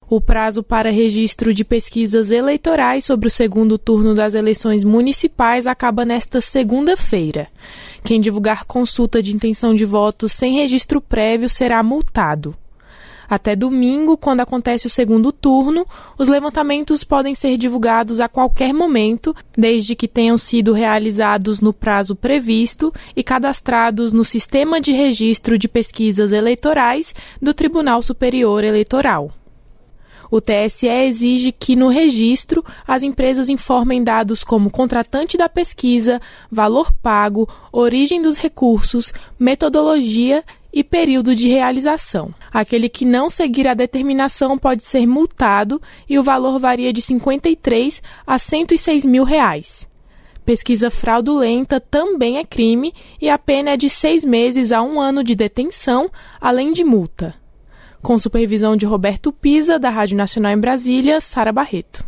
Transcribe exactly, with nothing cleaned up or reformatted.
O prazo para registro de pesquisas eleitorais sobre o segundo turno das eleições municipais acaba nesta segunda-feira. Quem divulgar consulta de intenção de voto sem registro prévio será multado. Até domingo, quando acontece o segundo turno, os levantamentos podem ser divulgados a qualquer momento, desde que tenham sido realizados no prazo previsto e cadastrados no Sistema de Registro de Pesquisas Eleitorais do Tribunal Superior Eleitoral. O T S E exige que, no registro, as empresas informem dados como contratante da pesquisa, valor pago, origem dos recursos, metodologia e período de realização. Aquele que não seguir a determinação pode ser multado e o valor varia de cinquenta e três a cento e seis mil reais. Pesquisa fraudulenta também é crime e a pena é de seis meses a um ano de detenção, além de multa. Com supervisão de Roberto Pisa, da Rádio Nacional em Brasília, Sara Barreto.